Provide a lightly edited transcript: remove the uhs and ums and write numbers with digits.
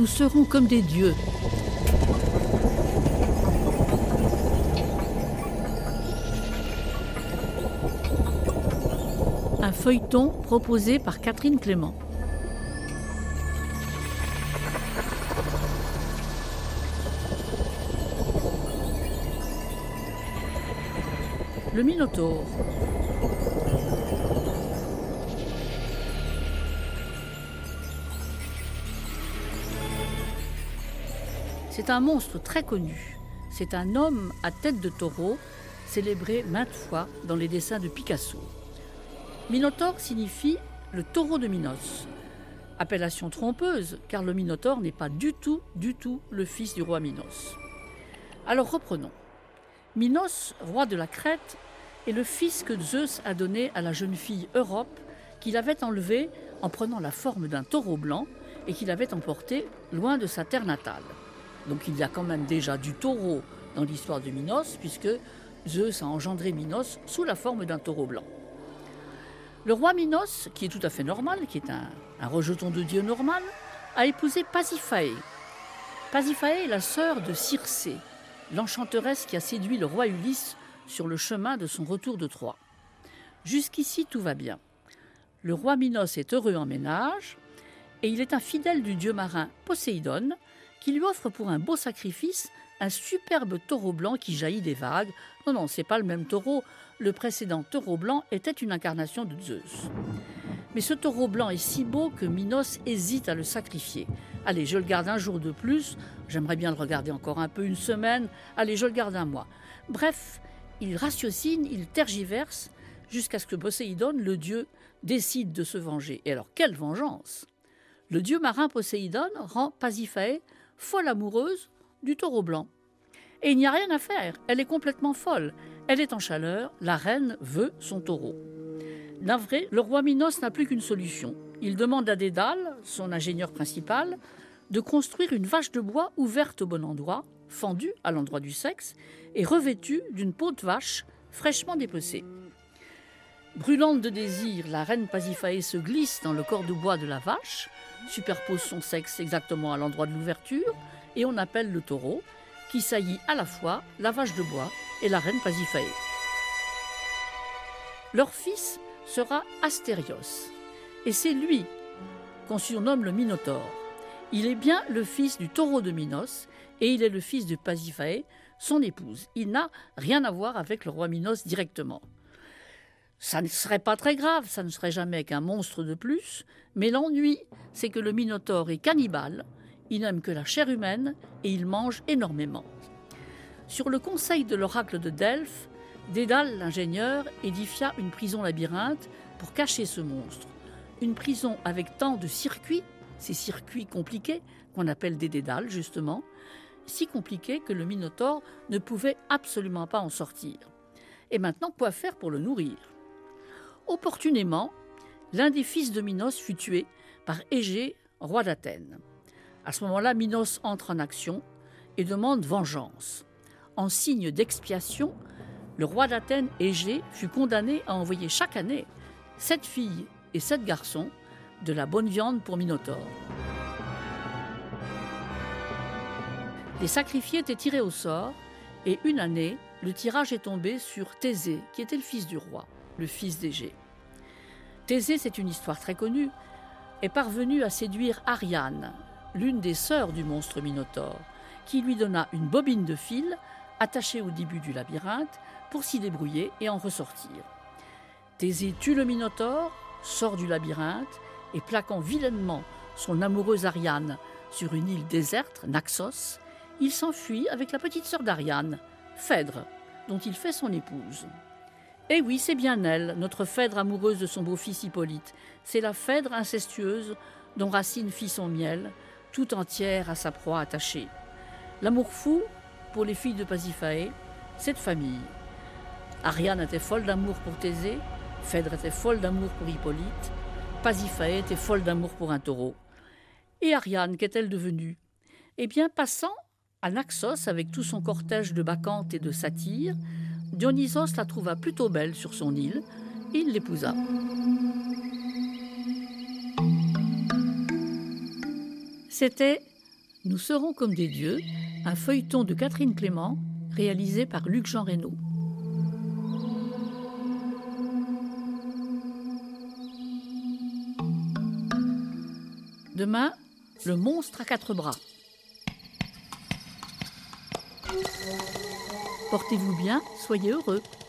nous serons comme des dieux. Un feuilleton proposé par Catherine Clément. Le Minotaure. C'est un monstre très connu. C'est un homme à tête de taureau, célébré maintes fois dans les dessins de Picasso. Minotaure signifie le taureau de Minos. Appellation trompeuse, car le Minotaure n'est pas du tout le fils du roi Minos. Alors reprenons. Minos, roi de la Crète, est le fils que Zeus a donné à la jeune fille Europe, qu'il avait enlevée en prenant la forme d'un taureau blanc et qu'il avait emporté loin de sa terre natale. Donc il y a quand même déjà du taureau dans l'histoire de Minos, puisque Zeus a engendré Minos sous la forme d'un taureau blanc. Le roi Minos, qui est tout à fait normal, qui est un rejeton de Dieu normal, a épousé Pasiphaë. Pasiphaë est la sœur de Circé, l'enchanteresse qui a séduit le roi Ulysse sur le chemin de son retour de Troie. Jusqu'ici, tout va bien. Le roi Minos est heureux en ménage et il est un fidèle du dieu marin Poséidon qui lui offre pour un beau sacrifice un superbe taureau blanc qui jaillit des vagues. Non, c'est pas le même taureau. Le précédent taureau blanc était une incarnation de Zeus. Mais ce taureau blanc est si beau que Minos hésite à le sacrifier. Allez, je le garde un jour de plus. J'aimerais bien le regarder encore un peu, une semaine. Allez, je le garde un mois. Bref, il ratiocine, il tergiverse, jusqu'à ce que Poséidon, le dieu, décide de se venger. Et alors, quelle vengeance! Le dieu marin Poséidon rend Pasiphaë folle amoureuse du taureau blanc. Et il n'y a rien à faire, elle est complètement folle. Elle est en chaleur, la reine veut son taureau. Navré, le roi Minos n'a plus qu'une solution. Il demande à Dédale, son ingénieur principal, de construire une vache de bois ouverte au bon endroit, fendue à l'endroit du sexe, et revêtue d'une peau de vache fraîchement dépecée. Brûlante de désir, la reine Pasiphaë se glisse dans le corps de bois de la vache, superpose son sexe exactement à l'endroit de l'ouverture, et on appelle le taureau, qui saillit à la fois la vache de bois et la reine Pasiphaë. Leur fils sera Astérios, et c'est lui qu'on surnomme le Minotaure. Il est bien le fils du taureau de Minos, et il est le fils de Pasiphaë, son épouse. Il n'a rien à voir avec le roi Minos directement. Ça ne serait pas très grave, ça ne serait jamais qu'un monstre de plus, mais l'ennui, c'est que le Minotaure est cannibale, il n'aime que la chair humaine et il mange énormément. Sur le conseil de l'oracle de Delphes, Dédale, l'ingénieur, édifia une prison labyrinthe pour cacher ce monstre. Une prison avec tant de circuits, ces circuits compliqués, qu'on appelle des dédales justement, si compliqués que le Minotaure ne pouvait absolument pas en sortir. Et maintenant, quoi faire pour le nourrir ? Opportunément, l'un des fils de Minos fut tué par Égée, roi d'Athènes. À ce moment-là, Minos entre en action et demande vengeance. En signe d'expiation, le roi d'Athènes, Égée, fut condamné à envoyer chaque année 7 filles et 7 garçons de la bonne viande pour Minotaure. Les sacrifiés étaient tirés au sort et une année, le tirage est tombé sur Thésée, qui était le fils du roi, le fils d'Égée. Thésée, c'est une histoire très connue, est parvenu à séduire Ariane, l'une des sœurs du monstre Minotaure, qui lui donna une bobine de fil attachée au début du labyrinthe pour s'y débrouiller et en ressortir. Thésée tue le Minotaure, sort du labyrinthe et plaquant vilainement son amoureuse Ariane sur une île déserte, Naxos, il s'enfuit avec la petite sœur d'Ariane, Phèdre, dont il fait son épouse. Eh oui, c'est bien elle, notre Phèdre amoureuse de son beau-fils Hippolyte. C'est la Phèdre incestueuse dont Racine fit son miel, tout entière à sa proie attachée. L'amour fou, pour les filles de Pasiphaë, c'est de famille. Ariane était folle d'amour pour Thésée, Phèdre était folle d'amour pour Hippolyte, Pasiphaë était folle d'amour pour un taureau. Et Ariane, qu'est-elle devenue ? Eh bien, passant à Naxos avec tout son cortège de bacchantes et de satyres, Dionysos la trouva plutôt belle sur son île et il l'épousa. C'était Nous serons comme des dieux, un feuilleton de Catherine Clément, réalisé par Luc-Jean Reynaud. Demain, le monstre à 4 bras. Portez-vous bien, soyez heureux.